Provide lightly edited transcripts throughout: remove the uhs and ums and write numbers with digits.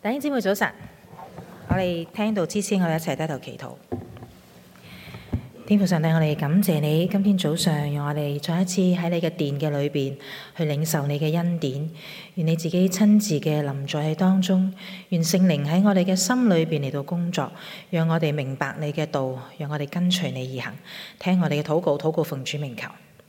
弟兄姊妹早晨，我哋聽到之前，我哋一齊低頭祈禱。天父上帝，我哋感謝你，今天早上讓我哋再一次喺你嘅殿嘅裏邊去領受你嘅恩典，願你自己親自嘅臨在喺當中，願聖靈喺我哋嘅心裏邊嚟到工作，讓我哋明白你嘅道，讓我哋跟隨你而行，聽我哋嘅禱告奉主名求。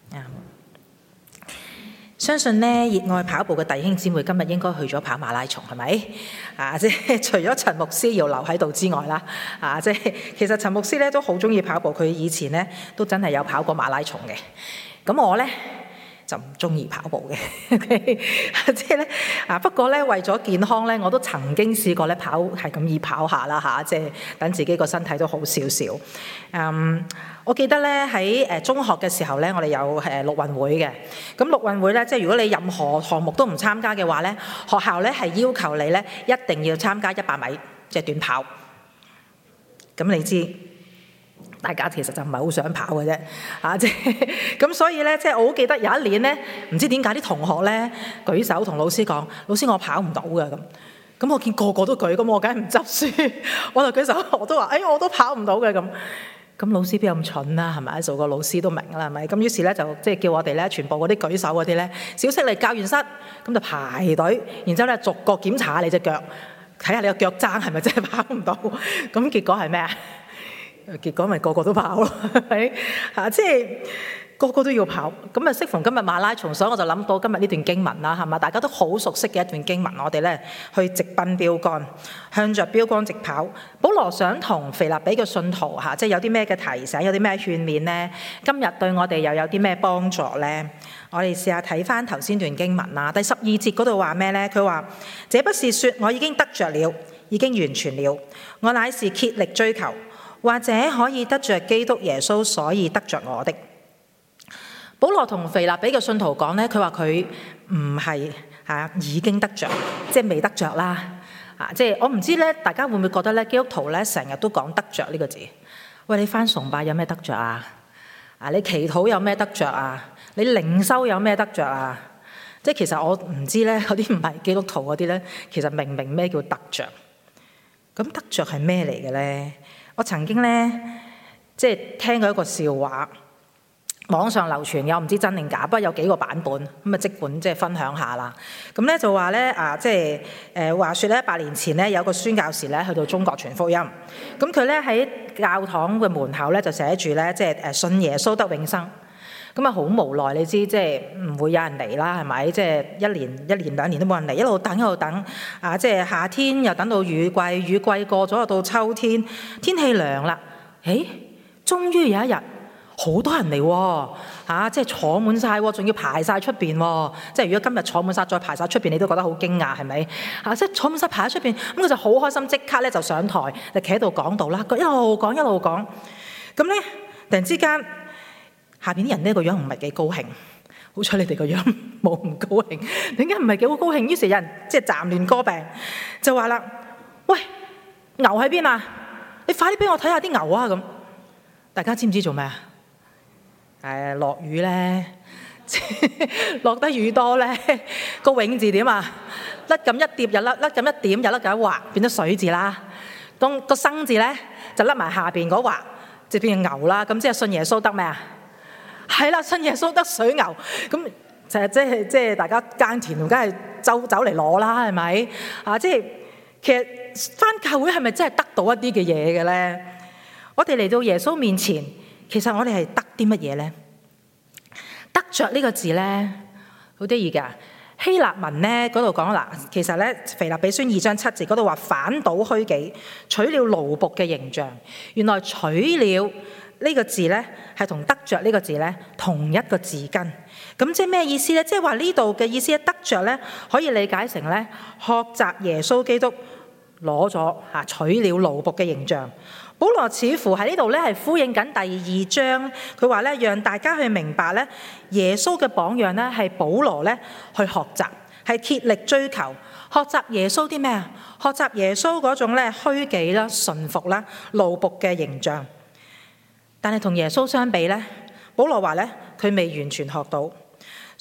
相信呢，熱愛跑步嘅弟兄姊妹今日應該去咗跑馬拉松，係咪？即係除咗陳牧師要留喺度之外啦，即係其實陳牧師咧都好中意跑步，佢以前咧都真係有跑過馬拉松嘅。咁我咧就唔中意跑步嘅，即係咧不過咧為咗健康咧，我都曾經試過咧跑係咁易跑下啦即係等自己個身體都好少少。我記得咧喺中學嘅時候咧，我哋有陸運會嘅。咁陸運會咧，即係如果你任何項目都唔參加嘅話咧，學校咧係要求你咧一定要參加100米即係短跑。咁你知大家其實就唔係好想跑嘅啫，即係咁所以咧，即係我好記得有一年咧，唔知點解啲同學咧舉手同老師講：老師我跑唔到嘅咁。咁我見個個都舉，咁我梗係唔執輸，我就舉手，我都話：我都跑唔到嘅咁。咁老師邊有咁蠢啦？係咪？做個老師都明啦，係咪？咁於是咧就即係叫我哋咧全部嗰啲舉手嗰啲咧小息嚟教員室，咁就排隊，然之後咧逐個檢查下你隻腳，睇下你個腳踭係咪真係跑唔到。咁結果係咩啊？結果咪個個都跑咯，係咪？即係個個都要跑。咁適逢今日馬拉松，所以我就諗到今日呢段經文啦，係嘛？大家都好熟悉嘅一段經文，我哋咧去直奔標杆，向着標杆直跑。保羅想同腓立比嘅信徒即係有啲咩嘅提醒，有啲咩勸勉呢？今日對我哋又有啲咩幫助呢？我哋試下睇翻頭先段經文啦。第12節嗰度話咩呢？佢話：這不是說我已經得着了，已經完全了，我乃是竭力追求，或者可以得着基督耶穌，所以得着我的。保羅同腓立比嘅信徒講呢，佢話佢唔係已經得着，即係未得着啦。即係我唔知咧，大家會唔會覺得咧，基督徒咧成日都講得着呢個字？喂，你返崇拜有咩得着啊？你祈禱有咩得着啊？你靈修有咩得着啊？即係其實我唔知咧，嗰啲唔係基督徒嗰啲咧，其實明唔明咩叫得着？咁得着係咩嚟嘅咧？我曾經咧即係聽過一個笑話。網上流傳有唔知真定假，不過有幾個版本咁啊，即管即係分享下啦。咁咧就話咧即係話説咧100年前咧有個宣教士咧去到中國傳福音，咁佢咧喺教堂嘅門口咧就寫住咧即係信耶穌得永生。咁啊好無奈，你知即係唔會有人嚟啦，係咪？即係一年2年都冇人嚟，一路等即係夏天又等到雨季，雨季過咗又到秋天，天氣涼啦，終於有一日。好多人嚟喎，即係坐滿晒喎，仲要排晒出邊喎。即係如果今日坐滿晒，再排晒出邊，你都覺得好驚訝，係咪？即係坐滿晒排喺出邊，咁佢就好開心，即刻咧就上台，就企喺度講道啦。佢一路講一路講，咁咧突然之間，下邊啲人呢個樣唔係幾高興。好彩你哋個樣冇唔高興，點解唔係幾好高興？於是有人即係暫亂歌病，就話啦：喂，牛喺邊啊？你快啲俾我睇下啲牛啊！咁大家知唔知做咩啊？落雨咧，落得雨多咧，個永字點啊？甩咁一疊又甩咁一點又甩咁一畫，變咗水字啦。當個生字咧就甩埋下邊嗰畫，就變成牛啦。咁即係信耶穌得咩啊？係啦，信耶穌得水牛。咁就係即係大家耕田，梗係走嚟攞啦，係咪？即係其實返教會係咪真係得到一啲嘅嘢嘅咧？我哋嚟到耶穌面前。其實我哋係得啲乜嘢呢？得着呢個字呢，好得意㗎。希臘文呢嗰度講嗱，其實呢腓立比書2章7節嗰度話反倒虛己，取了奴僕嘅形象。原來取了呢個字呢，係同得着呢個字呢同一個字根。咁即係咩意思呢？即係話呢度嘅意思，得着呢可以理解成呢學習耶穌基督攞咗取了奴僕嘅形象。保羅似乎喺呢度咧係呼應緊第2章，佢話咧讓大家去明白咧耶穌嘅榜樣咧係保羅咧去學習，係竭力追求學習耶穌啲咩啊？學習耶穌嗰種咧虛己啦、順服啦、奴僕嘅形象。但係同耶穌相比咧，保羅話咧佢未完全學到。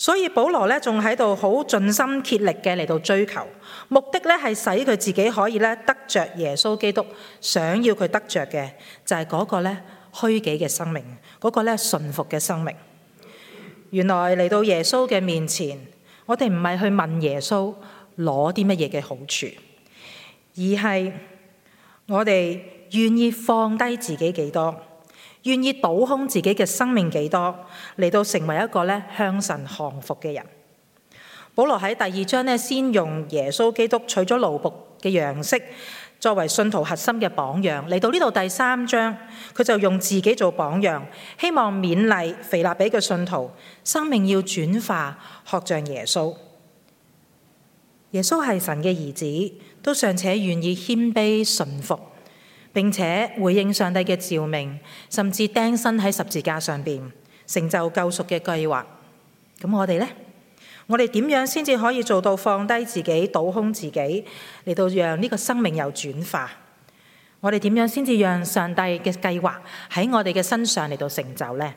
所以保羅咧仲喺度好盡心竭力嘅嚟到追求，目的咧係使佢自己可以咧得着耶穌基督想要佢得着嘅，就係嗰個咧虛己嘅生命，嗰個咧順服嘅生命。原來嚟到耶穌嘅面前，我哋唔係去問耶穌攞啲乜嘢嘅好處，而係我哋願意放低自己幾多，願意倒空自己嘅生命幾多，嚟到成為一個咧向神降服嘅人。保羅喺第二章咧，先用耶穌基督取咗奴僕嘅樣式作為信徒核心嘅榜樣。嚟到呢度第三章，佢就用自己做榜樣，希望勉勵腓立比嘅信徒生命要轉化，學像耶穌。耶穌係神嘅兒子，都尚且願意謙卑順服，並且回應上帝嘅召命，甚至釘身喺十字架上邊，成就救贖嘅計劃。咁我哋呢？我哋點樣先至可以做到放低自己、倒空自己，嚟到讓呢個生命有轉化？我哋點樣先至讓上帝嘅計劃喺我哋嘅身上嚟到成就呢？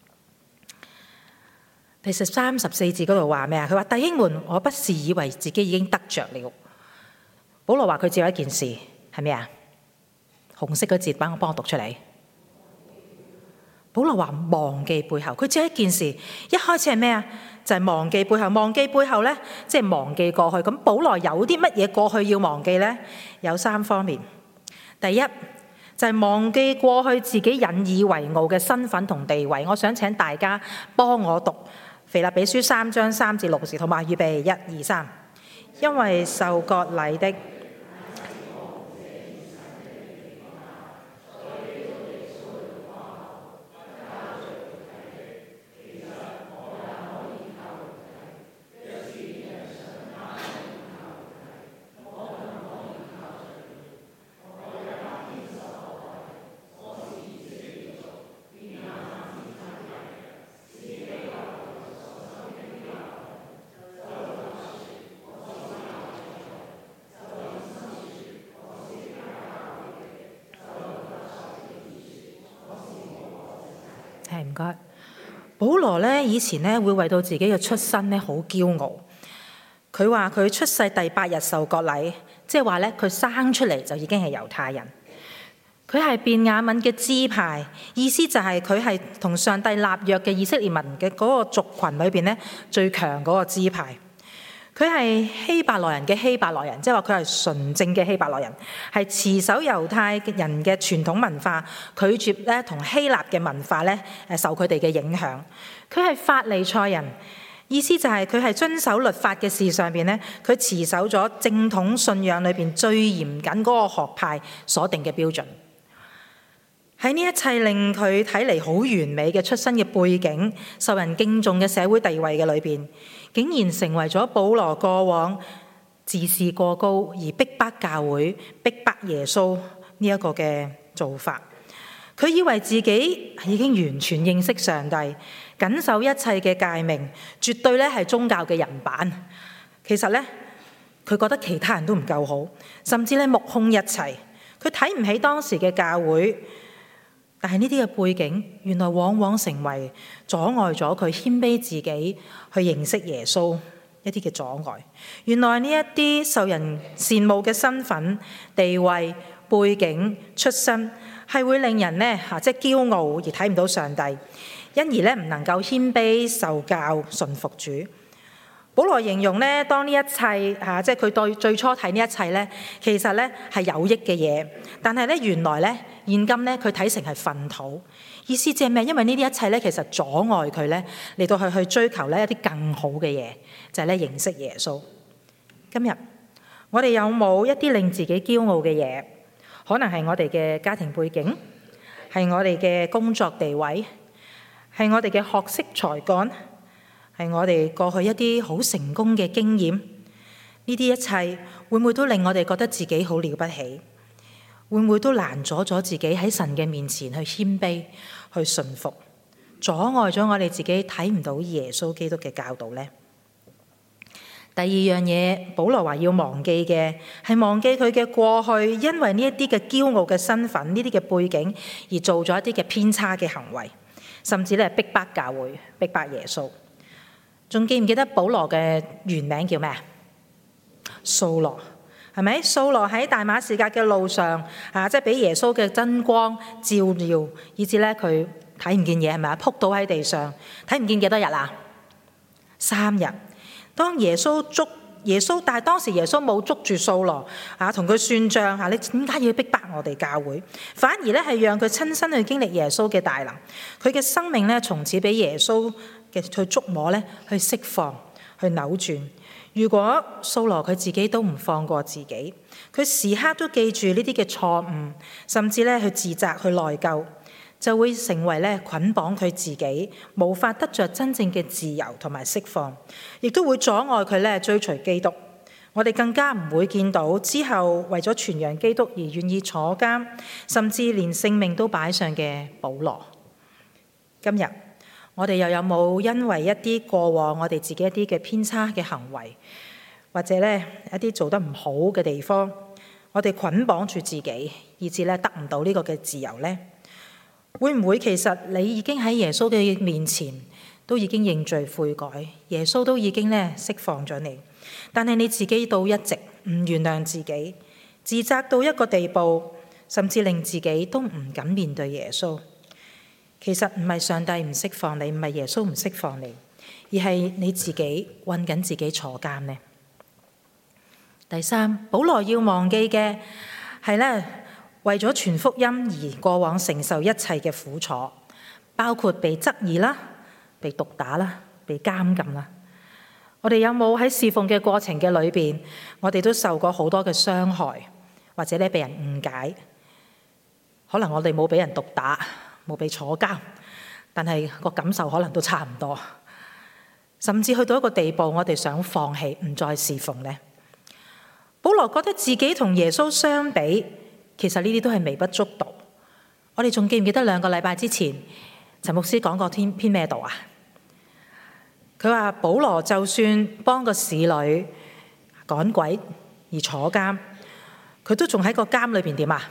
第13、14節嗰度話咩啊？佢話：弟兄們，我不是以為自己已經得着了。保羅話佢只有一件事，係咩啊？紅色嗰節，幫我讀出嚟。保羅話忘記背後，佢只有一件事。一開始係咩啊？就係忘記背後。忘記背後呢，即係忘記過去。咁保羅有啲乜嘢過去要忘記呢？有3方面。第一就係忘記過去自己引以為傲嘅身份同地位。我想請大家幫我讀腓立比書3章3至6節，同埋預備1、2、3。因為受割禮的唔該，保羅咧以前咧會為到自己嘅出身咧好驕傲。佢話佢出世第8日受割禮，即係話咧佢生出嚟就已經係猶太人。佢係便雅憫嘅支派，意思就係佢係同上帝立約嘅以色列民嘅嗰個族群裏邊咧最強嗰個支派。佢係希伯來人嘅希伯來人，即係話佢係純正嘅希伯來人，係持守猶太人嘅傳統文化，拒絕咧同希臘嘅文化咧受佢哋嘅影響。佢係法利賽人，意思就係佢係遵守律法嘅事上邊咧，佢持守咗正統信仰裏邊最嚴謹嗰個學派所定嘅標準。喺呢一切令佢睇嚟好完美嘅出身嘅背景、受人敬重嘅社會地位嘅裏邊，竟然成為咗保羅過往自視過高而逼迫教會、逼迫耶穌呢一個嘅做法。佢以為自己已經完全認識上帝，謹守一切嘅誡命，絕對咧係宗教嘅人版。其實咧，佢覺得其他人都唔夠好，甚至咧目空一切。佢睇唔起當時嘅教會。但係呢啲嘅背景，原來往往成為阻礙咗佢謙卑自己去認識耶穌一啲嘅阻礙。原來呢一啲受人羨慕嘅身份、地位、背景、出身，係會令人呢即係驕傲而睇唔到上帝，因而呢唔能夠謙卑受教順服主。保羅形容呢，當呢一切即係佢對最初睇呢一切呢，其實呢係有益嘅嘢，但係呢原來呢現今呢佢睇成係糞土。意思即係咩？因為呢啲一切呢其實阻礙佢呢嚟到去追求呢一啲更好嘅嘢，就係呢認識耶穌。今日我哋有冇一啲令自己驕傲嘅嘢？可能係我哋嘅家庭背景，係我哋嘅工作地位，係我哋嘅學識才幹，係我哋過去一啲好成功嘅經驗。呢啲一切會唔會都令我哋覺得自己好了不起？會唔會都攔阻咗自己喺神嘅面前去謙卑、去順服，阻礙咗我哋自己睇唔到耶穌基督嘅教導呢？第二樣嘢，保羅話要忘記嘅係忘記佢嘅過去，因為呢一啲嘅驕傲嘅身份、呢啲嘅背景而做咗一啲嘅偏差嘅行為，甚至咧逼迫教會、逼迫耶穌。 仲記唔記得保羅嘅原名叫咩啊？掃羅，係咪？掃羅喺大馬士革嘅路上即係俾耶穌嘅真光照耀，以致咧佢睇唔見嘢，係咪啊？仆倒喺地上，睇唔見幾多日啊？3日。當耶穌但係當時耶穌冇捉住掃羅同佢算賬你點解要逼迫我哋教會？反而咧係讓佢親身去經歷耶穌嘅大能，佢嘅生命咧從此俾耶穌嘅去觸摸咧，去釋放，去扭轉。如果掃羅佢自己都唔放過自己，佢時刻都記住呢啲嘅錯誤，甚至咧去自責、去內疚，就會成為咧捆綁佢自己，無法得着真正嘅自由同埋釋放，亦都會阻礙佢咧追隨基督。我哋更加唔會見到之後為咗傳揚基督而願意坐監，甚至連性命都擺上嘅保羅。今日我哋又有冇因為一啲過往我哋自己一啲嘅偏差嘅行為，或者咧一啲做得唔好嘅地方，我哋捆綁住自己，以致咧得唔到呢個嘅自由呢？會唔會其實你已經喺耶穌嘅面前都已經認罪悔改，耶穌都已經咧釋放咗你，但係你自己都一直唔原諒自己，自責到一個地步，甚至令自己都唔敢面對耶穌。其實唔係上帝唔釋放你，唔係耶穌唔釋放你，而係你自己困緊自己坐監呢。第三，保羅要忘記嘅係咧，為咗傳福音而過往承受一切嘅苦楚，包括被質疑啦、被毒打啦、被監禁啦。我哋有冇喺侍奉嘅過程嘅裏邊，我哋都受過好多嘅傷害，或者咧被人誤解？可能我哋冇俾人毒打，冇被坐監，但係個感受可能都差唔多，甚至去到一個地步，我哋想放棄，唔再侍奉呢。保羅覺得自己同耶穌相比，其實呢啲都係微不足道。我哋仲記唔記得2個禮拜之前，陳牧師講過篇咩道啊？佢話保羅就算幫個侍女趕鬼而坐監，佢都仲喺個監裏邊點啊？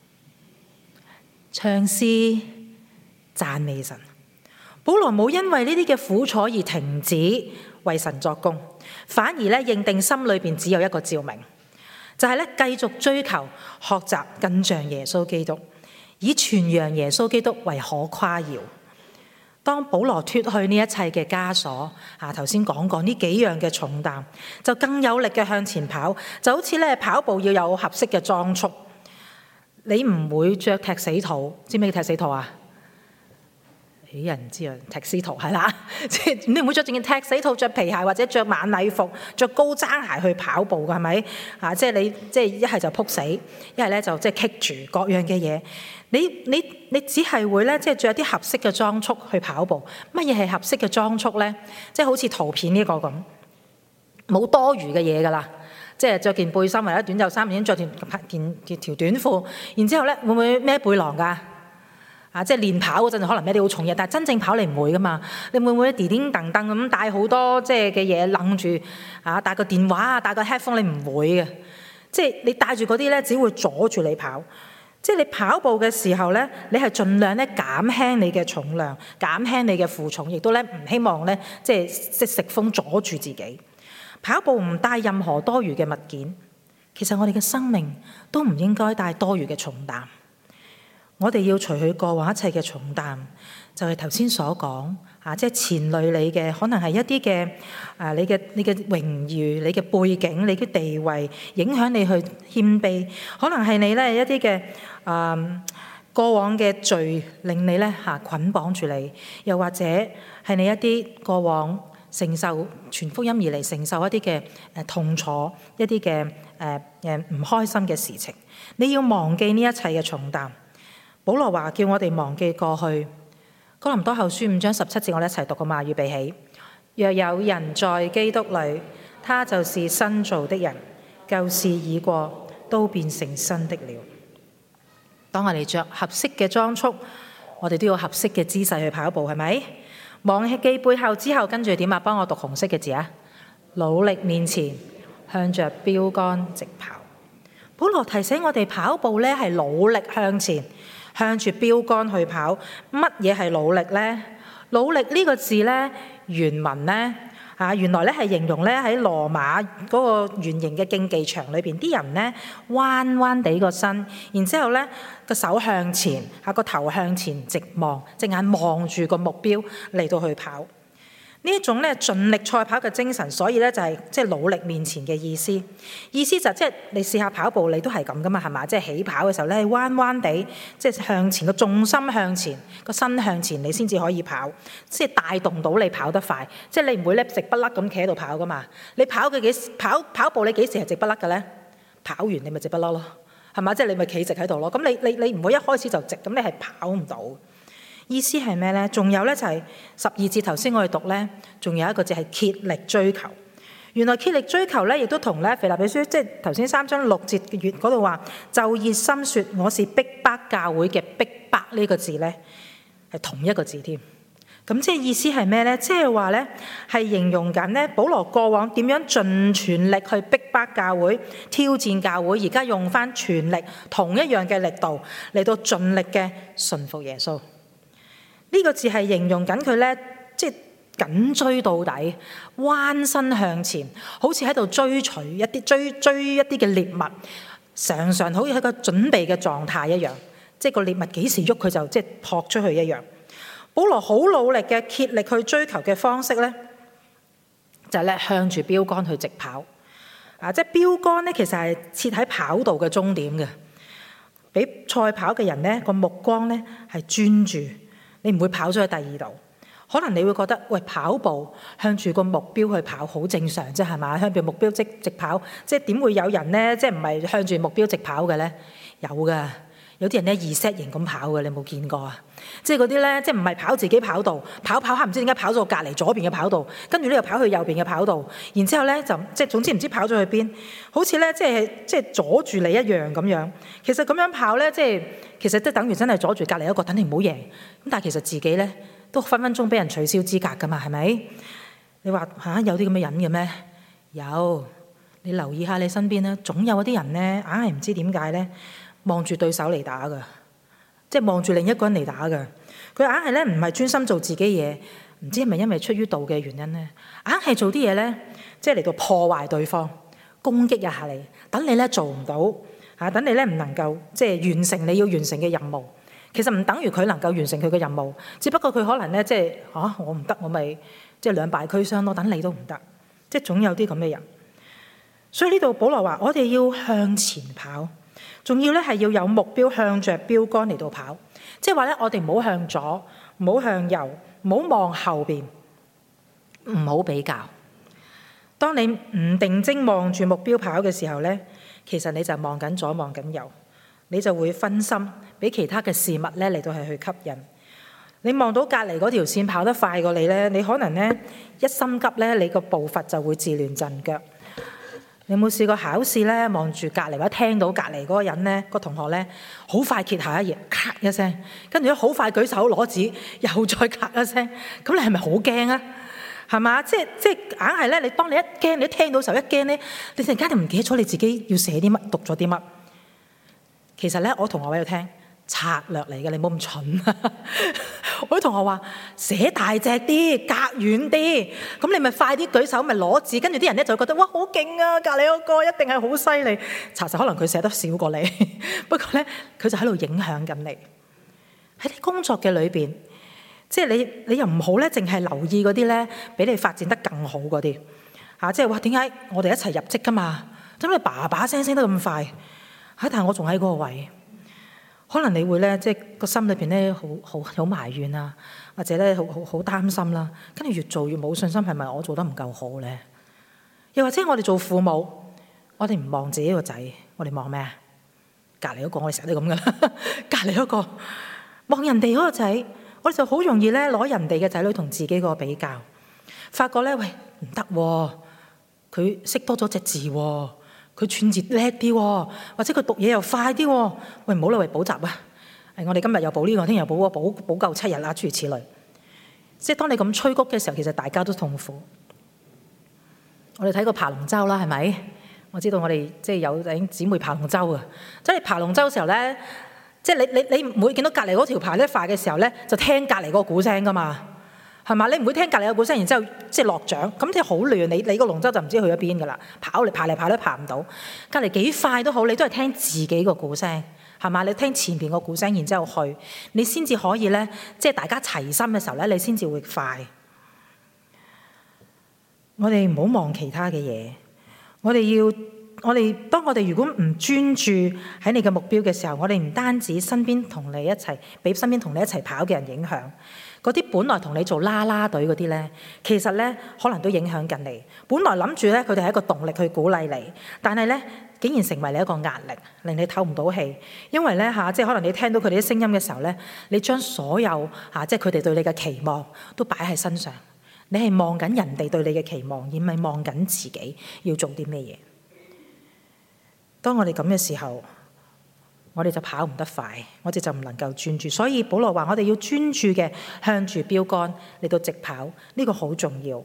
唱詩讚美神。保羅冇因為呢啲嘅苦楚而停止為神作工，反而咧認定心裏邊只有一個召命，就係咧繼續追求學習更像耶穌基督，以傳揚耶穌基督為可誇耀。當保羅脫去呢一切嘅枷鎖，頭先講過呢幾樣嘅重擔，就更有力嘅向前跑，就好似咧跑步要有合適嘅裝束。你唔會着踢死兔，知唔知踢死兔啊？有人唔知啊，踢死兔係啦，即係你唔會着件踢死兔，着皮鞋或者着晚禮服、着高踭鞋去跑步㗎，係咪？即係你即係一係就撲死，一係咧就即係棘住各樣嘅嘢。你只係會咧即係着一啲合適嘅裝束去跑步。乜嘢係合適嘅裝束咧？即係好似圖片呢個咁，冇多餘嘅嘢㗎啦。即係着件背心或者短袖衫，已經着條短褲，然之後咧會唔會孭背囊㗎？即係練跑嗰陣可能孭啲好重嘢，但係真正跑你唔會㗎嘛。你會唔會叮叮噹噹咁帶好多即係嘅嘢擸住帶個電話帶個 headphone？ 你唔會嘅。即係你帶住嗰啲咧，只會阻住你跑。即係你跑步嘅時候咧，你係盡量咧減輕你嘅重量，減輕你嘅負重，亦都咧唔希望咧即係食風阻住自己。跑步唔帶任何多餘嘅物件，其實我哋嘅生命都唔應該帶多餘嘅重擔。我哋要除去過往一切嘅重擔，就係頭先所講即係纏累你嘅，可能係一啲嘅你嘅榮譽、你嘅背景、你嘅地位，影響你去謙卑。可能係你咧一啲嘅過往嘅罪，令你咧捆綁住你，又或者係你一啲過往承受傳福音而嚟承受一啲嘅痛楚、一啲嘅唔開心嘅事情。你要忘記呢一切嘅重擔。保羅話叫我哋忘記過去。哥林多後書5章17節，我哋一齊讀個嘛，預備起。若有人在基督裏，他就是新造的人，舊事已過，都變成新的了。當我哋着合適嘅裝束，我哋都要合適嘅姿勢去跑步，係咪？忘記背後之後，跟住點啊？幫我讀紅色嘅字啊！努力面前，向着標杆直跑。保羅提醒我哋跑步咧係努力向前，向住標杆去跑。乜嘢係努力呢？努力呢個字呢，原文呢原來咧係形容咧喺羅馬嗰個圓形嘅競技場裏邊，啲人咧彎彎地個身，然之後咧個手向前，個頭向前直望，隻眼望住個目標嚟到去跑。呢一種咧盡力賽跑嘅精神，所以咧就係即係努力面前嘅意思。意思就即係你試下跑步，你都係咁噶嘛，係嘛？即係起跑嘅時候咧，彎彎地，即係向前，個重心向前，個身向前，你先至可以跑，即係帶動到你跑得快。即係你唔會咧直不甩咁企喺度跑噶嘛。你跑步，你幾時係直不甩嘅咧？跑完你咪直不甩咯，係嘛？即係你咪企直喺度咯。咁你唔會一開始就直，咁你係跑唔到。意思係咩呢？仲有呢，就係12節頭先我哋讀呢，仲有一個字係竭力追求。原來竭力追求呢，亦都同咧腓立比書即係頭先3章6節嘅月嗰度話，就熱心説我是逼迫教會嘅逼迫呢個字呢，係同一個字添。咁即係意思係咩呢？即係話呢，係形容緊呢，保羅過往點樣盡全力去逼迫教會、挑戰教會，而家用翻全力同一樣嘅力度嚟到盡力嘅順服耶穌。呢個字係形容緊佢咧，即係緊追到底，彎身向前，好似喺度追隨一啲追一啲嘅獵物，常常好似喺個準備嘅狀態一樣，即係個獵物幾時喐佢就即係撲出去一樣。保羅好努力嘅竭力去追求嘅方式咧，就係咧向住標竿去直跑。即係標竿咧，其實係設喺跑道嘅終點嘅，俾賽跑嘅人咧個目光咧係專注。你唔會跑咗去第二度，可能你會覺得喂，跑步向住個目標去跑好正常啫，係嘛？向住目標直跑，即係點會有人咧，即係唔係向住目標直跑嘅咧？有㗎，有啲人咧2set型咁跑嘅，你冇見過啊？即係嗰啲咧，即係唔係跑自己跑道，跑下唔知點解跑咗隔離左邊嘅跑道，跟住呢又跑去右邊嘅跑道，然之後咧就即係總之唔知跑咗去邊，好似咧即係阻住你一樣咁樣。其實咁樣跑咧，其實都等於真係阻住隔離一個，等你唔好贏。咁但係其實自己咧都分分鐘俾人取消資格噶嘛，係咪？你話有啲咁嘅人嘅咩？有，你留意下你身邊咧，總有一啲人咧，硬係唔知點解咧，望住對手嚟打噶。即係望住另一個人嚟打㗎，佢硬係咧唔係專心做自己嘢，唔知係咪因為出於道嘅原因咧，硬係做啲嘢咧，即係嚟到破壞對方，攻擊一下你，等你咧做唔到，等你咧唔能夠即係完成你要完成嘅任務。其實唔等於佢能夠完成佢嘅任務，只不過佢可能咧即係我唔得，我咪即係兩敗俱傷咯。等你都唔得，即係總有啲咁嘅人。所以呢度保羅話：我哋要向前跑。仲要咧係要有目標，向着標竿嚟到跑，即係話咧我哋唔好向左，唔好向右，唔好望後邊，唔好比較。當你唔定睛望住目標跑嘅時候咧，其實你就望緊左望緊右，你就會分心，俾其他嘅事物咧嚟到係去吸引。你望到隔離嗰條線跑得快過你咧，你可能咧一心急咧，你個步伐就會自亂陣腳。你有冇試過考試咧？望住隔離或者聽到隔離嗰個人咧，個同學咧，好快揭下一頁，咔一聲，跟住咧好快舉手攞紙，又再咔一聲，咁你係咪好驚啊？係嘛？即係硬係咧，你當你一驚，你一聽到時候一驚咧，你突然間就唔記得咗你自己要寫啲乜，讀咗啲乜。其實咧，我同學喺度聽策略嚟嘅，你唔好咁蠢啊！我啲同學話寫大隻啲，隔遠啲，咁你咪快啲舉手，咪攞紙，跟住啲人咧就會覺得哇好勁啊！隔離嗰個一定係好犀利。查實可能佢寫得少過你，不過咧佢就喺度影響緊你。喺啲工作嘅裏邊，即係你又唔好咧，淨係留意嗰啲咧，俾你發展得更好嗰啲嚇。即係話點解我哋一齊入職㗎嘛？點解把把聲得咁快嚇？但係我仲喺嗰個位。可能你會咧，即係個心裏邊咧，好埋怨啊，或者咧，好擔心啦。跟住越做越冇信心，係咪我做得唔夠好咧？又或者我哋做父母，我哋唔望自己個仔，我哋望咩啊？隔離嗰個，我哋成日都咁噶啦。隔離嗰個望人哋嗰個仔，我哋就好容易咧攞人哋嘅仔女同自己個比較，發覺咧喂唔得喎，佢識多咗隻字喎。佢串字叻啲喎，或者佢讀嘢又快啲喎。喂，唔好啦，為補習啊！我哋今日又補呢個，聽日又補補夠7日啦，諸如此類。即係當你咁催谷嘅時候，其實大家都痛苦。我哋睇過爬龍舟啦，係咪？我知道我哋即係有啲姊妹爬龍舟啊。即係爬龍舟嘅時候咧，即係你唔會見到隔離嗰條爬得快嘅時候咧，就聽隔離嗰個鼓聲噶嘛。 係嘛？你唔會聽隔離有鼓聲，然之後即係落獎，咁即係好亂。你個龍舟就唔知去咗邊㗎啦，跑嚟爬都爬唔到。隔離幾快都好，你都係聽自己個鼓聲，係嘛？你聽前邊個鼓聲，然之後去，你先至可以咧，即係大家齊心嘅時候咧，你先至會快。我哋唔好望其他嘅嘢，當我哋如果唔專注喺你嘅目標嘅時候，我哋唔單止身邊同你一齊，俾身邊同你一齊跑嘅人影響。嗰啲本來同你做啦啦隊嗰啲呢，其實呢可能都影響緊你。本來諗住呢，佢哋係一個動力去鼓勵你，但係呢竟然成為你一個壓力，令你透唔到氣。因為呢，即係可能你聽到佢哋啲聲音嘅時候呢，你將所有即係佢哋對你嘅期望都擺喺身上。你係望緊人哋對你嘅期望，而唔係望緊自己要做啲咩嘢。當我哋咁嘅時候，我哋就跑唔得快，我哋就唔能夠專注。所以保羅話我哋要專注嘅向住標杆嚟到直跑，呢個好重要。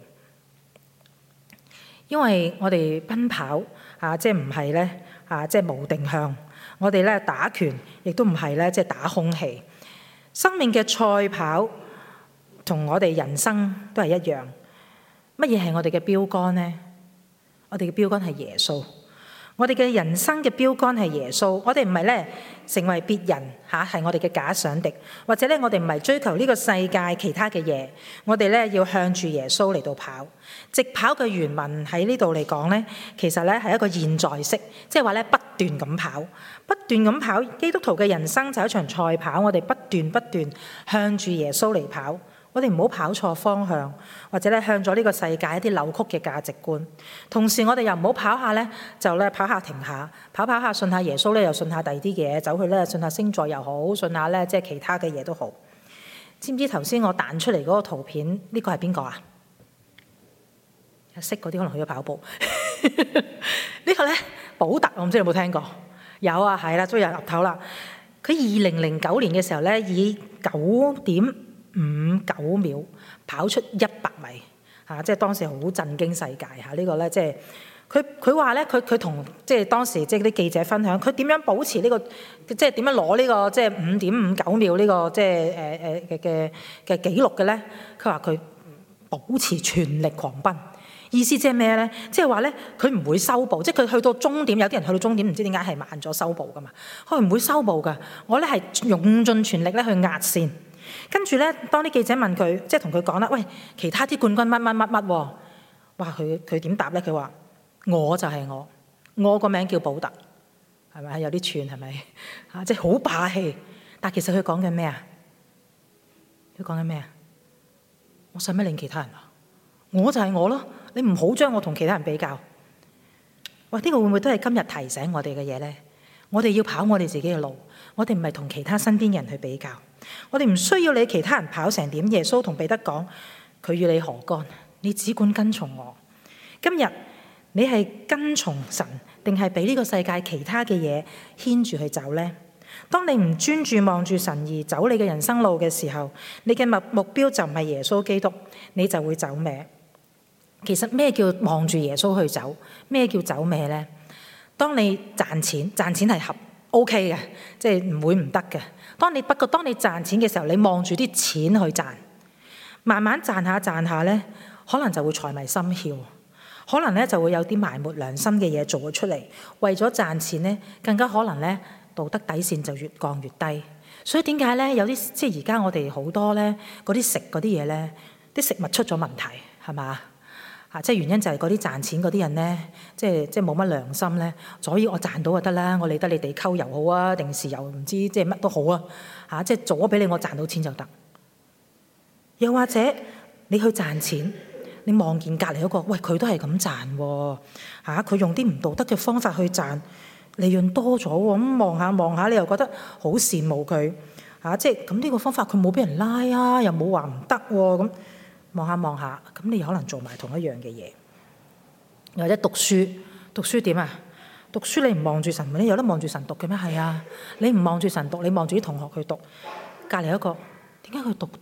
因為我哋奔跑即係唔係咧即係無定向。我哋咧打拳亦都唔係咧即係打空氣。生命嘅賽跑同我哋人生都係一樣。乜嘢係我哋嘅標杆呢？我哋嘅標杆係耶穌。我哋嘅人生嘅標杆係耶穌，我哋唔係咧成為別人係我哋嘅假想敵，或者咧我哋唔係追求呢個世界其他嘅嘢，我哋咧要向住耶穌嚟到跑。直跑嘅原文喺呢度嚟講咧，其實咧係一個現在式，即係話咧不斷咁跑，不斷咁跑。基督徒嘅人生就係一場賽跑，我哋不斷向住耶穌嚟跑。我哋唔好跑錯方向，或者咧向咗呢個世界一啲扭曲嘅價值觀。同時我哋又唔好跑下咧，就咧跑下停下，跑下信下耶穌咧，又信下第二啲嘢，走去咧信下星座又好，信下咧即係其他嘅嘢都好。知唔知頭先我彈出嚟嗰個圖片呢個係邊個啊？識嗰啲可能去咗跑步。呢個咧保特，我唔知你有冇聽過？有啊，係啦，都有岌頭啦。佢2009年嘅時候咧，以9.59秒跑出100米即係當時好震驚世界呢個咧，即係佢話咧，佢同即係當時即係啲記者分享，佢點樣保持呢個即係點樣攞呢個即係5.59秒呢個即係嘅紀錄嘅咧？佢話佢保持全力狂奔，意思即係咩咧？即係話咧，佢唔會收步，即係佢去到終點，有啲人去到終點唔知點解係慢咗收步噶嘛，佢唔會收步噶，我咧係用盡全力咧去壓線。跟住咧，當啲記者問佢，即係同佢講啦，喂，其他啲冠軍乜喎？哇！佢點答咧？佢話：我就係我個名叫保特，係咪有啲串係咪？即係好霸氣。但其實佢講緊咩啊？佢講緊咩啊？我使乜理其他人啊？我就係我咯，你唔好將我同其他人比較。哇！呢個會唔會都係今日提醒我哋嘅嘢咧？我哋要跑我哋自己嘅路，我哋唔係同其他身邊人去比較。我哋唔需要你其他人跑成點。耶穌同彼得講：佢與你何干？你只管跟從我。今日你係跟從神，定係俾呢個世界其他嘅嘢牽住去走呢？當你唔專注望住神而走你嘅人生路嘅時候，你嘅目標就唔係耶穌基督，你就會走歪。其實咩叫望住耶穌去走？咩叫走歪呢？當你賺錢係OK 嘅，即係唔會唔得嘅。不過當你賺錢嘅時候，你望住啲錢去賺，慢慢賺下咧，可能就會財迷心竅，可能咧就會有啲埋沒良心嘅嘢做咗出嚟，為咗賺錢咧，更加可能咧道德底線就越降越低。所以點解咧有啲即係而家我哋好多咧嗰啲食嗰啲嘢咧，啲食物出咗問題係嘛？即係原因就係嗰啲賺錢嗰啲人咧，即係冇乜良心咧，所以我賺到就得啦，我理得你地溝油好啊，定豉油唔知即係乜都好啊，即係做咗俾你，我賺到錢就得。又或者你去賺錢，你望見隔離嗰個，喂，佢都係咁賺喎，佢用啲唔道德嘅方法去賺，利潤多咗喎，咁望下你又覺得好羨慕佢即係咁呢個方法佢冇俾人拉啊，又冇話唔得喎咁。望下，咁你可能做埋同一樣嘅嘢。或者讀書點啊？讀書你唔望住神，你有得望住神讀嘅咩？係啊，你唔望住神讀，你望住啲同學去讀。隔離一個點解佢讀得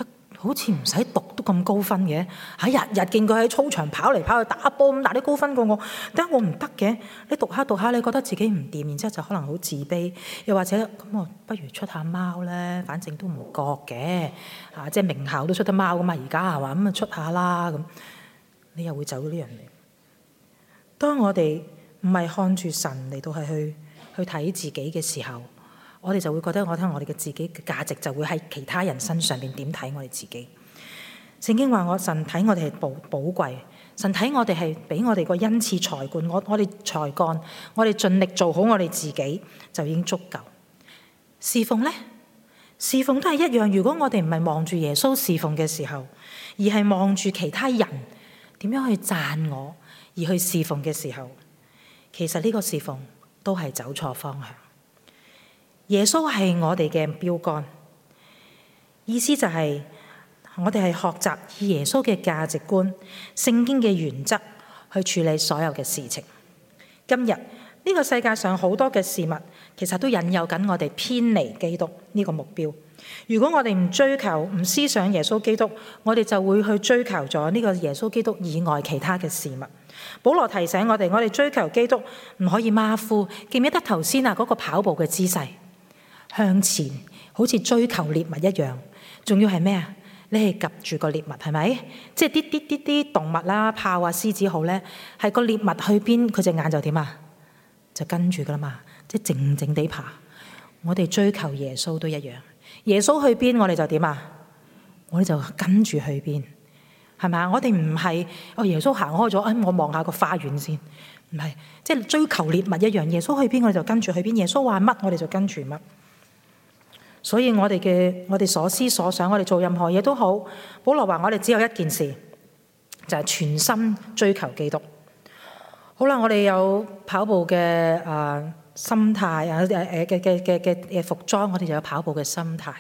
好似唔使讀都咁高分嘅，日日見佢喺操場跑嚟跑去打波咁拿啲高分過我，點解我唔得嘅？你讀下讀下，你覺得自己唔掂，然之後就可能好自卑，又或者咁我不如出下貓咧，反正都唔覺嘅，即係名校都出得貓噶嘛，而家係嘛，咁啊出下啦咁，你又會走呢樣嘢。當我哋唔係看住神嚟到係去睇自己嘅時候，我哋就會覺得我哋嘅自己嘅價值就會喺其他人身上邊點睇我哋自己。聖經話神睇我哋係寶貴，神睇我哋係俾我哋個恩賜才幹，我哋才幹，我哋盡力做好我哋自己就已經足夠。侍奉呢？侍奉都係一樣。如果我哋唔係望住耶穌侍奉嘅時候，而係望住其他人點樣去讚我而去侍奉嘅時候，其實呢個侍奉都係走錯方向。耶穌係我哋嘅標杆，意思就係我哋係學習以耶穌嘅價值觀、聖經嘅原則去處理所有嘅事情。今日呢個世界上好多嘅事物，其實都引誘緊我哋偏離基督呢個目標。如果我哋唔追求、唔思想耶穌基督，我哋就會去追求咗呢個耶穌基督以外其他嘅事物。保羅提醒我哋追求基督唔可以馬虎。記唔記得頭先嗰個跑步嘅姿勢？向前，好似追求獵物一樣。仲要係咩啊？你係及住個獵物，係咪？即係啲動物啦，豹啊、獅子好咧，係個獵物去邊，佢隻眼就點啊？就跟住噶啦嘛，即係靜靜地爬。我哋追求耶穌都一樣，耶穌去邊，我哋就點啊？我哋就跟住去邊，係咪啊？我哋唔係耶穌行開咗，我望下個花園先，唔係，即係追求獵物一樣。耶穌去邊，我哋就跟住去邊。耶穌話乜，我哋就跟住乜。所以我哋所思所想，我哋做任何嘢都好。保羅話我哋只有一件事，就係全心追求基督。好啦，我哋有跑步嘅心態嘅服裝，我哋就有跑步嘅心態。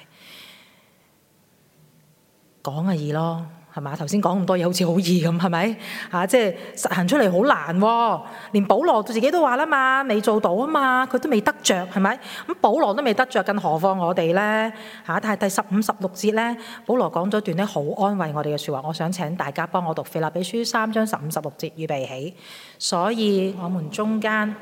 講係易咯，係嘛？頭先講咁多嘢好似好易咁，係咪？即係實行出嚟好難喎。連保羅自己都話啦嘛，未做到啊嘛，佢都未得着，係咪？咁保羅都未得着，更何況我哋咧？但係第15、16節咧，保羅講咗段咧好安慰我哋嘅説話。我想請大家幫我讀腓立比書3章15、16節，預備起。所以我們中間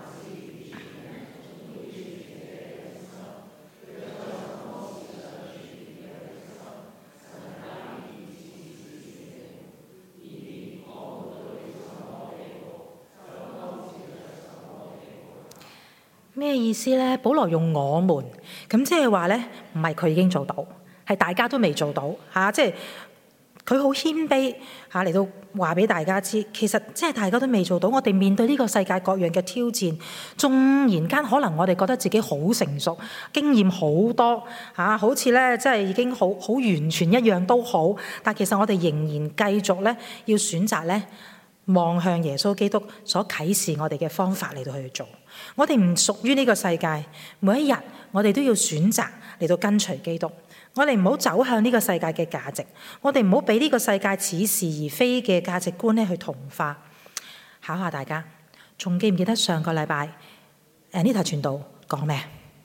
咩意思呢？保羅用我們，咁即係話呢，唔係佢已經做到，係大家都未做到嚇，即係佢好謙卑嚇嚟到話俾大家知，其實即係大家都未做到。我哋面對呢個世界各樣嘅挑戰，縱然間可能我哋覺得自己好成熟，經驗好多嚇，好似呢即係已經好完全一樣都好，但其實我哋仍然繼續呢要選擇呢望向耶穌基督所啟示我哋嘅方法嚟到去做。我哋唔屬於呢個世界，每一日我哋都要選擇嚟到跟隨基督。我哋唔好走向呢個世界嘅價值，我哋唔好俾呢個世界似是而非嘅價值觀咧去同化。考下大家，仲記唔記得上個禮拜呢台傳道講咩？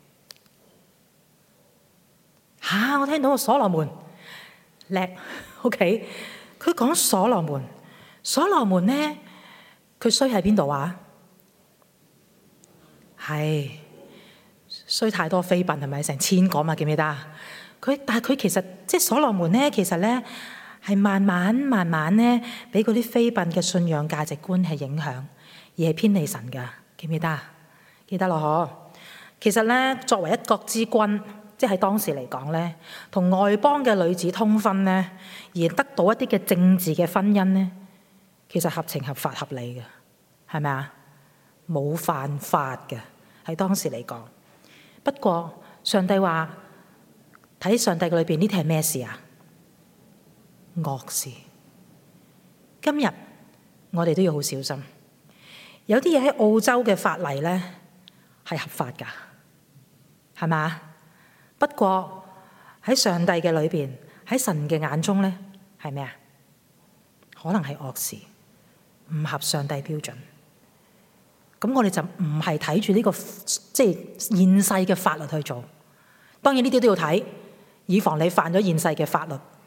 我聽到個所羅門叻，OK，佢講所羅門，所羅門呢，佢衰喺邊度啊？係衰太多妃嬪，係咪成1000個嘛？記唔記得啊？但係佢其實即係所羅門咧，其實咧係慢慢咧俾嗰啲妃嬪嘅信仰價值觀係影響，而係偏離神㗎。記唔記得啊？記得咯嗬。其實咧，作為一國之君，即係喺當時嚟講咧，同外邦嘅女子通婚咧，而得到一啲嘅政治嘅婚姻咧，其實合情合法合理嘅，係咪啊？冇犯法嘅。喺當時嚟講，不過上帝話睇上帝嘅裏邊呢啲係咩事啊？惡事。今日我哋都要好小心，有啲嘢喺澳洲嘅法例咧係合法㗎，係嘛？不過喺上帝嘅裏邊，喺神嘅眼中咧係咩啊？可能係惡事，唔合上帝標準。咁我哋就唔係睇住呢個即係現世嘅法律去做，當然呢啲都要睇，以防你犯咗現世嘅法律。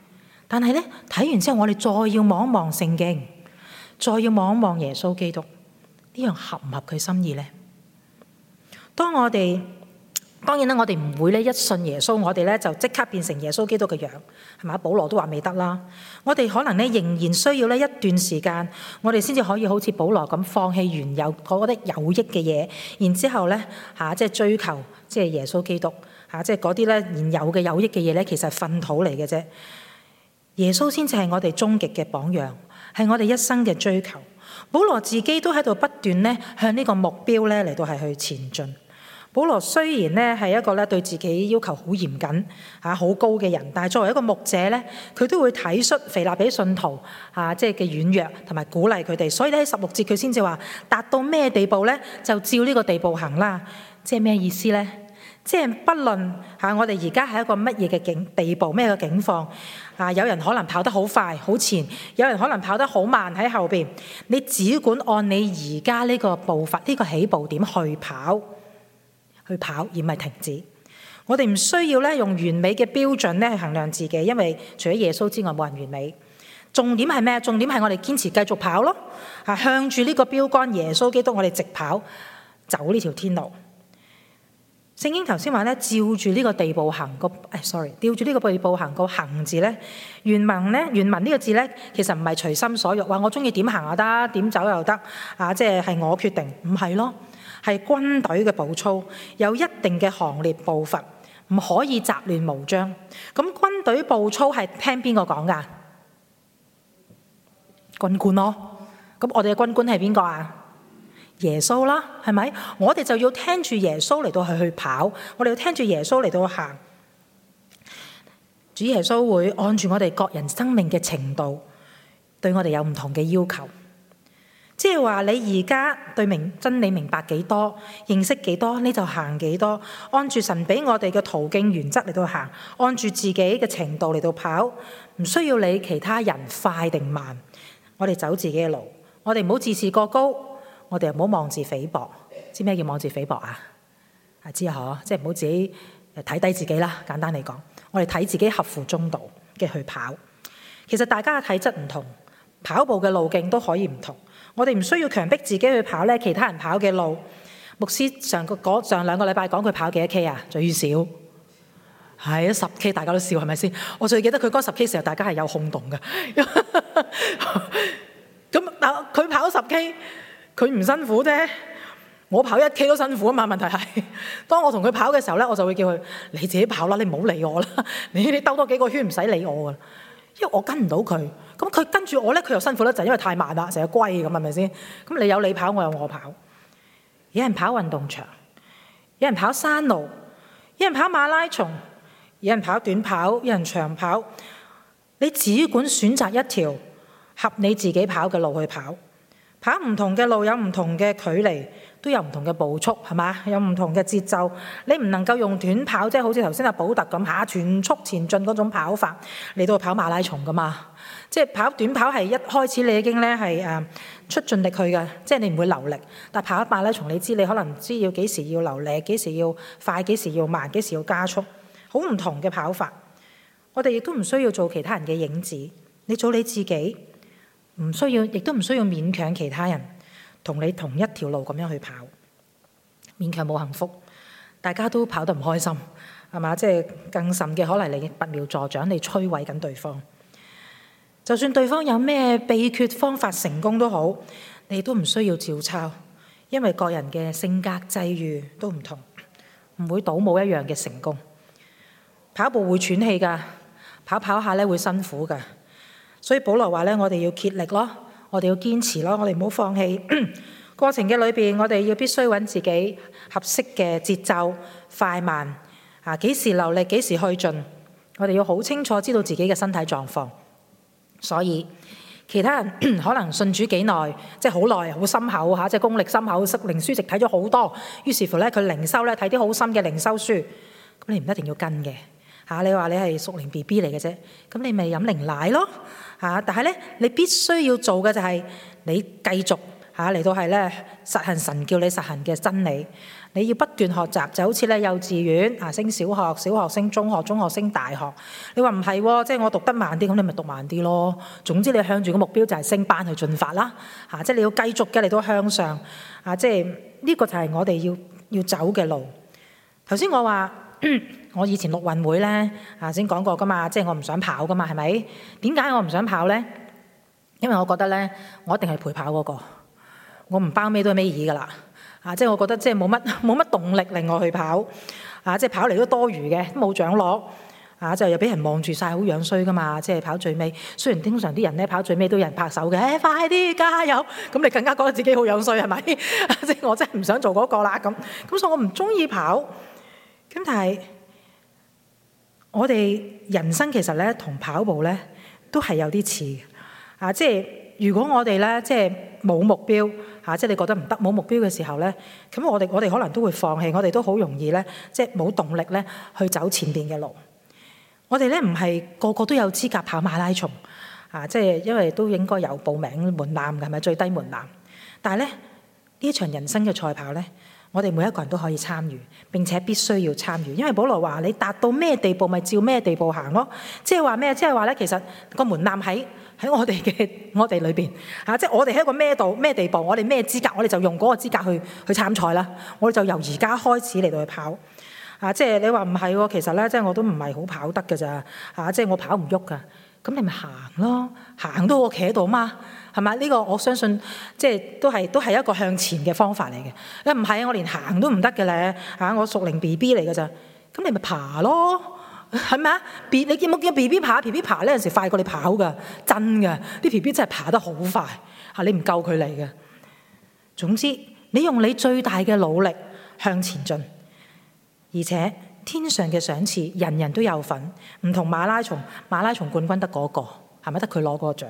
但係咧睇完之後，我哋再要望一望聖經，再要望一望耶穌基督，呢樣合唔合佢心意呢？當然啦，我哋唔會咧一信耶穌，我哋咧就即刻變成耶穌基督嘅樣，係咪？保羅都話未得啦。我哋可能咧仍然需要咧一段時間，我哋先至可以好似保羅咁放棄原有嗰啲有益嘅嘢，然之後咧即係追求即係耶穌基督即係嗰啲咧現有嘅有益嘅嘢咧，其實係糞土嚟嘅啫。耶穌先至係我哋終極嘅榜樣，係我哋一生嘅追求。保羅自己都喺度不斷咧向呢個目標咧嚟到係去前進。保羅雖然咧係一個咧對自己要求好嚴謹好高嘅人，但係作為一個牧者咧，佢都會體恤腓立比信徒即係嘅軟弱同埋鼓勵佢哋。所以咧喺16節佢先至話達到咩地步咧，就照呢個地步行啦。即係咩意思咧？即係不論我哋而家係一個乜嘢嘅地步，咩嘅境況有人可能跑得好快好前，有人可能跑得好慢喺後邊，你只管按你而家呢個步伐，呢個起步點去跑，而唔係停止。我哋唔需要咧用完美嘅標準咧去衡量自己，因為除咗耶穌之外冇人完美。重點係咩？重點係我哋堅持繼續跑咯，向住呢個標杆耶穌基督，我哋直跑，走呢條天路。聖經頭先話咧，照住呢個地步行照住呢個地步行個行字咧，原文呢個字咧，其實唔係隨心所欲，話我中意點行又得，點走又得即係我決定，唔係咯。係軍隊嘅步操，有一定嘅行列步伐，唔可以雜亂無章。咁軍隊步操係聽邊個講噶？軍官咯。咁我哋嘅軍官係邊個啊？耶穌啦，係咪？我哋就要聽住耶穌嚟到去跑，我哋要聽住耶穌嚟到行。主耶穌會按住我哋各人生命嘅程度，對我哋有唔同嘅要求。即係話你而家對真理明白幾多，認識幾多，你就行幾多，按住神俾我哋嘅途徑原則嚟到行，按住自己嘅程度嚟到跑，唔需要理其他人快定慢，我哋走自己嘅路，我哋唔好自視過高，我哋又唔好妄自菲薄。知咩叫妄自菲薄啊？知啊，即係唔好自己睇低自己啦。簡單嚟講，我哋睇自己合乎中道嘅去跑。其實大家嘅體質唔同，跑步嘅路徑都可以唔同。我哋唔需要強迫自己去跑咧其他人跑嘅路。牧師上兩個禮拜講佢跑幾多 K 啊？最少係10 K， 大家都笑係咪先？我最記得佢嗰10 K 時候，大家係有轟動嘅。咁佢跑10 K， 佢唔辛苦啫。我跑1 K 都辛苦啊嘛。問題係，當我同佢跑嘅時候咧，我就會叫佢你自己跑啦，你唔好理我啦。你兜多幾個圈唔使理我噶，因為我跟唔到佢。咁佢跟住我咧，佢又辛苦得滯，因為太慢啦，成日龜咁，係咪先？咁你有你跑，我有我跑。有人跑運動場，有人跑山路，有人跑馬拉松，有人跑短跑，有人長跑。你只管選擇一條合你自己跑嘅路去跑。跑唔同嘅路有唔同嘅距離，都有唔同嘅步速，係嘛？有唔同嘅節奏。你唔能夠用短跑，即係好似頭先阿保特咁全速前進嗰種跑法嚟到跑馬拉松噶嘛？即係跑短跑係一開始你已經咧係出盡力去嘅，即係你唔會留力。但跑馬拉松，你知你可能知要幾時要留力，幾時要快，幾時要慢，幾時要加速，好唔同嘅跑法。我哋亦都唔需要做其他人嘅影子，你做你自己。唔需要，亦都唔需要勉強其他人同你同一條路咁樣去跑，勉強冇幸福，大家都跑得唔開心，係嘛？即係更甚嘅，可能你拔苗助長，你摧毀緊對方。就算對方有咩秘訣方法成功都好，你都唔需要照抄，因為個人嘅性格際遇都唔同，唔會倒冇一樣嘅成功。跑步會喘氣㗎，跑下咧會辛苦㗎。所以保羅話咧，我哋要竭力咯，我哋要堅持咯，我哋唔好放棄。過程嘅裏邊，我哋要必須揾自己合適嘅節奏，快慢幾時留力，幾時去盡。我哋要好清楚知道自己嘅身體狀況。所以其他人可能信主幾耐，即係好耐，好深厚嚇，即係功力深厚，靈書籍睇咗好多，於是乎咧佢靈修咧睇啲好深嘅靈修書，咁你唔一定要跟嘅。你話你係屬靈 BB 嚟嘅啫，咁你咪飲靈奶咯。但係咧，你必須要做嘅就係你繼續嚟到係咧實行神叫你實行嘅真理。你要不斷學習，就好似咧幼稚園升小學，小學升中學，中學升大學。你話唔係喎，即係我讀得慢啲，咁你咪讀慢啲咯。總之你向住個目標就係升班去進發啦。即係你要繼續嘅，你都向上。即係呢個就係我哋要走嘅路。頭先我話我以前陸運會咧先講過噶嘛，即係我唔想跑噶嘛，係咪？點解我唔想跑咧？因為我覺得咧，我一定係陪跑嗰個，我唔包尾都係尾二噶啦。即係我覺得即係冇乜動力令我去跑。即係跑嚟都多餘嘅，都冇獎攞。就又俾人望住晒，好樣衰噶嘛。即係跑最尾，雖然通常啲人咧跑最尾都有人拍手嘅，快啲加油！咁你更加覺得自己好樣衰係咪？即係我真係唔想做嗰個啦咁。所以我唔中意跑。咁但係我哋人生其實咧同跑步咧都係有啲似嘅。即係如果我哋咧即係冇目標即係你覺得唔得冇目標嘅時候咧，咁我哋可能都會放棄，我哋都好容易咧即係冇動力咧去走前邊嘅路。我哋咧唔係個個都有資格跑馬拉松即係因為都應該有報名門檻嘅，係咪最低門檻？但係咧呢場人生嘅賽跑咧，我哋每一個人都可以參與，並且必須要參與，因為保羅話你達到咩地步咪照咩地步行咯。即係話咩？即係話咧，其實個門檻喺我哋裏邊即係我哋喺一個咩地步，我哋咩資格，我哋就用嗰個資格去參賽啦。我哋就由而家開始嚟到去跑即係你話唔係喎，其實咧即係我都唔係好跑得㗎咋即係我跑唔喐㗎。咁你咪行咯，行都我企喺度嘛，係咪？呢個我相信即係都係一個向前嘅方法嚟嘅。唔係我連行都唔得嘅咧我屬靈 BB 嚟㗎咋。咁你咪爬咯，係咪啊？你見冇見 BB 爬？BB 爬呢陣時快過你跑㗎，真㗎。啲 BB 真係爬得好快你唔夠佢嚟嘅。總之你用你最大嘅努力向前進，而且天上嘅賞賜人人都有份，唔同馬拉松冠軍得嗰個，係咪得佢攞嗰個獎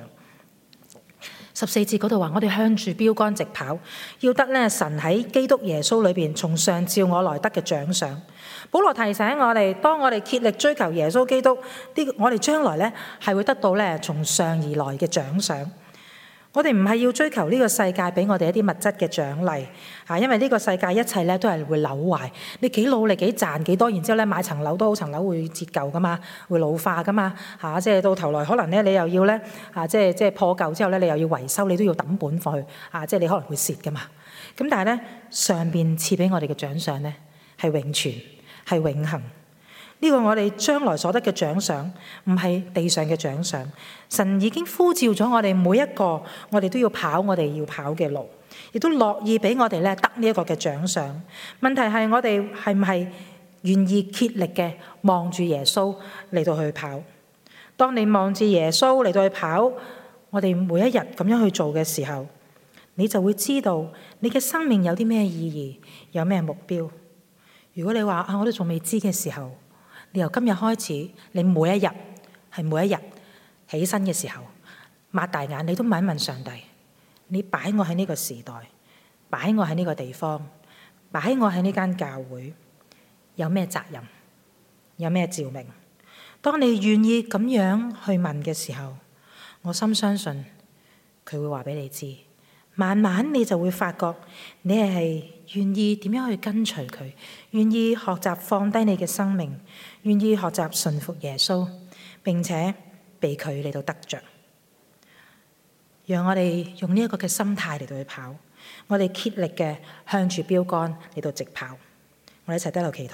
？14節嗰度話我哋向住標杆直跑，要得咧神喺基督耶穌裏邊從上召我來得嘅獎賞。保羅提醒我哋，當我哋竭力追求耶穌基督，我哋將來咧係會得到咧從上而來嘅獎賞。我哋唔係要追求呢個世界俾我哋一啲物質嘅獎勵因為呢個世界一切咧都係會朽壞。你幾努力幾賺幾多，然之後咧買層樓都好，層樓會折舊噶嘛，會老化噶嘛即係到頭來可能咧你又要咧即係破舊之後咧你又要維修，你都要抌本貨去即係你可能會蝕噶嘛。咁但係咧上邊賜俾我哋嘅獎賞咧係永存係永恆。呢個我哋將來所得嘅獎賞，唔係地上嘅獎賞。神已經呼召咗我哋每一個，我哋都要跑我哋要跑嘅路，亦都樂意俾我哋咧得呢一個嘅獎賞。問題係我哋係唔係願意竭力嘅望住耶穌嚟到去跑？當你望住耶穌嚟到去跑，我哋每一日咁樣去做嘅時候，你就會知道你嘅生命有啲咩意義，有咩目標。如果你話我都仲未知嘅時候，你由今日開始，你每一日起身嘅時候，擘大眼，你都問一問上帝：你擺我喺呢個時代，擺我喺呢個地方，擺我喺呢間教會，有咩責任，有咩召命？當你願意咁樣去問嘅時候，我深相信佢會話俾你知。慢慢你就會發覺，你係願意點樣去跟隨佢，願意學習放低你嘅生命，願意學習順服耶穌，並且被佢嚟到得着。讓我哋用呢一個嘅心態嚟到去跑，我哋竭力嘅向住標杆嚟到直跑。我哋一齊低頭祈禱。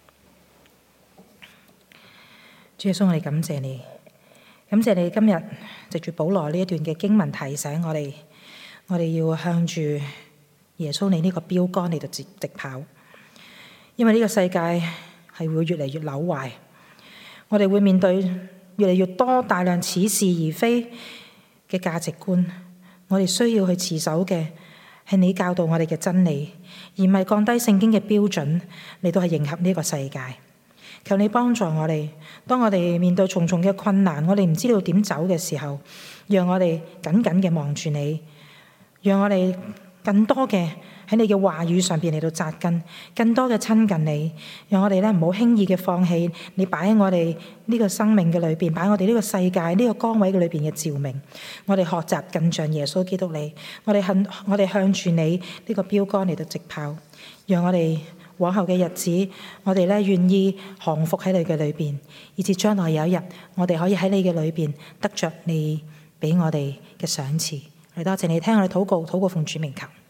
主耶穌，我哋感謝你，感謝你今日藉住保羅呢一段嘅經文提醒我哋。我哋要向住耶穌你呢個標杆嚟到直跑，因為呢個世界係會越嚟越朽壞，我哋會面對越嚟越多大量似是而非嘅價值觀，我哋需要去持守嘅係你教導我哋嘅真理，而唔係降低聖經嘅標準嚟到去迎合呢個世界。求你幫助我哋，當我哋面對重重嘅困難，我哋唔知道點走嘅時候，讓我哋緊緊嘅望住你。讓我哋更多嘅喺你嘅話語上邊嚟到扎根，更多嘅親近你，讓我哋咧唔好輕易嘅放棄你擺喺我哋呢個生命嘅裏邊，擺喺我哋呢個世界呢個崗位嘅裏邊嘅照明。我哋學習更像耶穌基督你，我哋向住你呢個標杆嚟到直跑，讓我哋往後嘅日子，我哋咧願意降服喺你嘅裏邊，以至將來有一日，我哋可以喺你嘅裏邊得着你俾我哋嘅賞賜。我哋多謝你聽我哋禱告，奉主名求。